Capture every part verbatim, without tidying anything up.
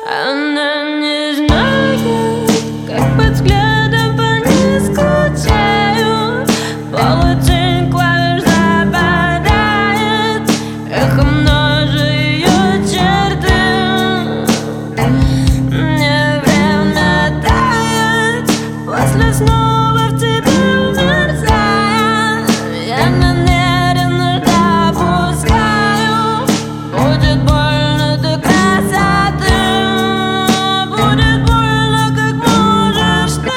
Она не знает, как под взглядом по ней скучаю. Полутень клавиш западает, эхо множит ее черты. Мне время тает, после снова в тебе умерзая. Я намеренно допускаю, будет больно до красоты. Будет больно, как можешь ты.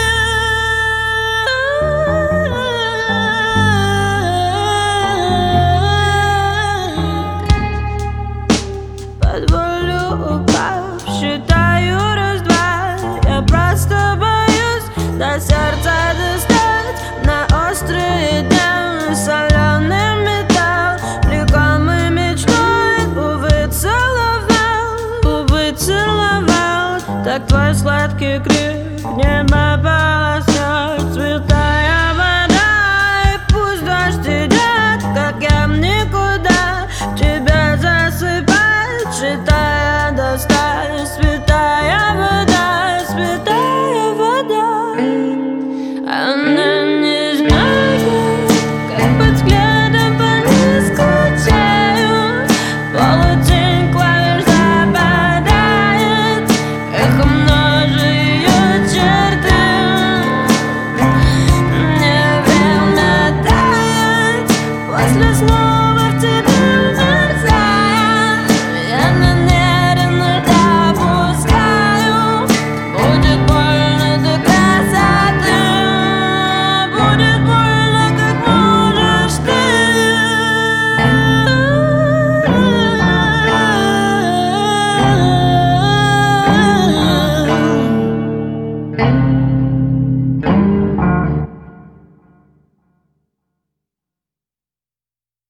Позволю упав, считаю раз-два. Я просто боюсь до сердца достать. На острые дни соленый металл, влекомый мечтой, увы, целовал, увы, целовал. Так твой сладкий крик небо полоснет, святая вода. И пусть дождь идет, как я в никуда, тебя засыпает, считая до ста.